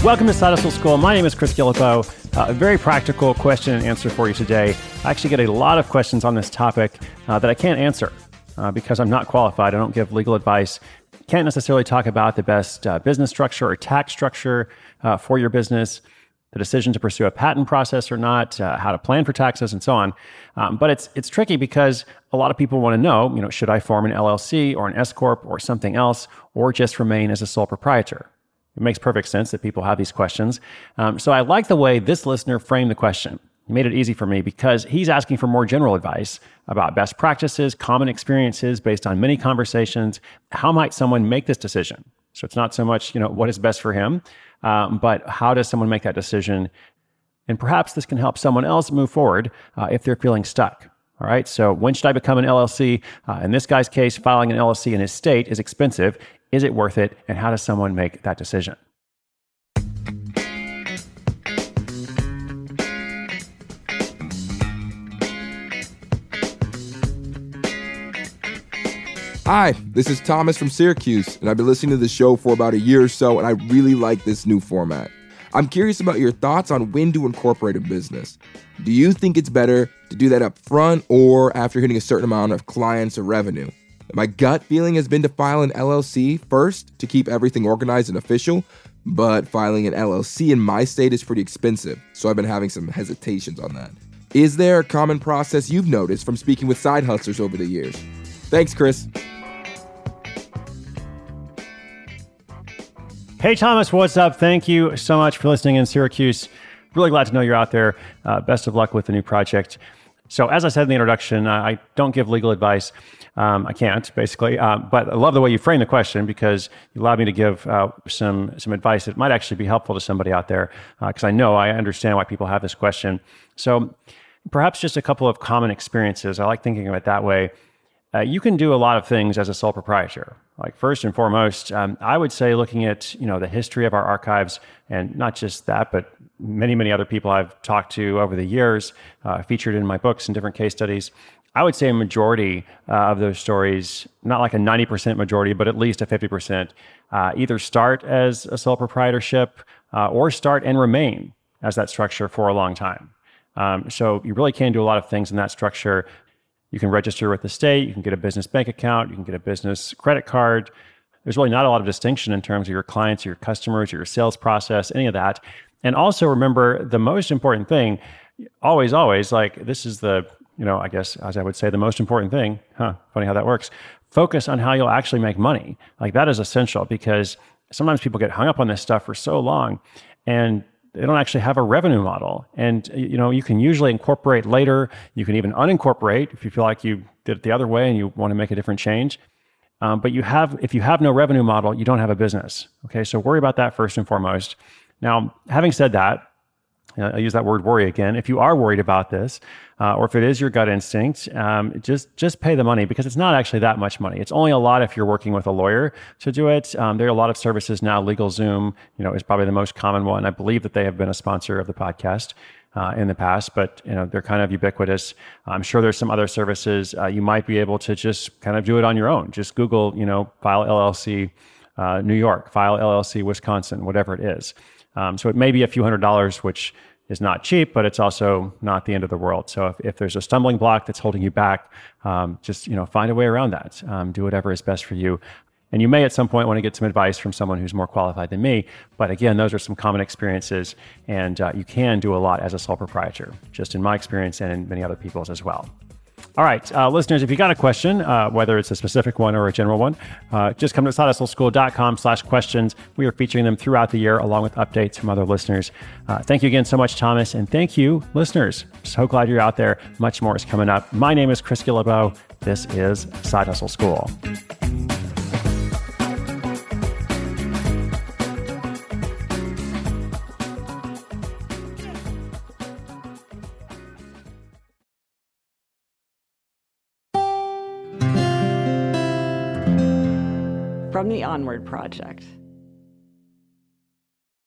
Welcome to Side Hustle School. My name is Chris Guillebeau. A very practical question and answer for you today. I actually get a lot of questions on this topic that I can't answer because I'm not qualified. I don't give legal advice. Can't necessarily talk about the best business structure or tax structure for your business, the decision to pursue a patent process or not, how to plan for taxes, and so on. But it's tricky because a lot of people want to know, should I form an LLC or an S Corp or something else, or just remain as a sole proprietor? It makes perfect sense that people have these questions. So I like the way this listener framed the question. He made it easy for me because he's asking for more general advice about best practices, common experiences based on many conversations. How might someone make this decision? So it's not so much, what is best for him, but how does someone make that decision? And perhaps this can help someone else move forward if they're feeling stuck. All right, so when should I become an LLC? In this guy's case, filing an LLC in his state is expensive. Is it worth it? And how does someone make that decision? Hi, this is Thomas from Syracuse, and I've been listening to the show for about a year or so, and I really like this new format. I'm curious about your thoughts on when to incorporate a business. Do you think it's better to do that up front or after hitting a certain amount of clients or revenue? My gut feeling has been to file an LLC first to keep everything organized and official, but filing an LLC in my state is pretty expensive, so I've been having some hesitations on that. Is there a common process you've noticed from speaking with side hustlers over the years? Thanks, Chris. Hey, Thomas, what's up? Thank you so much for listening in Syracuse. Really glad to know you're out there. Best of luck with the new project. So as I said in the introduction, I don't give legal advice. I can't, basically. But I love the way you frame the question because you allowed me to give some advice that might actually be helpful to somebody out there because I understand why people have this question. So perhaps just a couple of common experiences. I like thinking of it that way. You can do a lot of things as a sole proprietor. Like first and foremost, I would say looking at the history of our archives, and not just that, but many, many other people I've talked to over the years, featured in my books and different case studies. I would say a majority of those stories, not like a 90% majority, but at least a 50%, either start as a sole proprietorship or start and remain as that structure for a long time. So you really can do a lot of things in that structure. You can register with the state, you can get a business bank account, you can get a business credit card. There's really not a lot of distinction in terms of your clients, your customers, your sales process, any of that. And also remember the most important thing, always, like this is the, I guess, as I would say, the most important thing. Funny how that works. Focus on how you'll actually make money. Like that is essential because sometimes people get hung up on this stuff for so long and they don't actually have a revenue model. And, you can usually incorporate later. You can even unincorporate if you feel like you did it the other way and you want to make a different change. But if you have no revenue model, you don't have a business. Okay, so worry about that first and foremost. Now, having said that, I use that word worry again. If you are worried about this, or if it is your gut instinct, just pay the money because it's not actually that much money. It's only a lot if you're working with a lawyer to do it. There are a lot of services now. LegalZoom, is probably the most common one. I believe that they have been a sponsor of the podcast in the past, but they're kind of ubiquitous. I'm sure there's some other services. You might be able to just kind of do it on your own. Just Google, file LLC New York, file LLC Wisconsin, whatever it is. So it may be a few $100s, which is not cheap, but it's also not the end of the world. So if there's a stumbling block that's holding you back, just find a way around that. Do whatever is best for you. And you may at some point want to get some advice from someone who's more qualified than me. But again, those are some common experiences, and you can do a lot as a sole proprietor, just in my experience and in many other people's as well. All right, listeners, if you got a question, whether it's a specific one or a general one, just come to sidehustleschool.com/questions. We are featuring them throughout the year along with updates from other listeners. Thank you again so much, Thomas, and thank you, listeners. So glad you're out there. Much more is coming up. My name is Chris Guillebeau. This is Side Hustle School. From the Onward Project.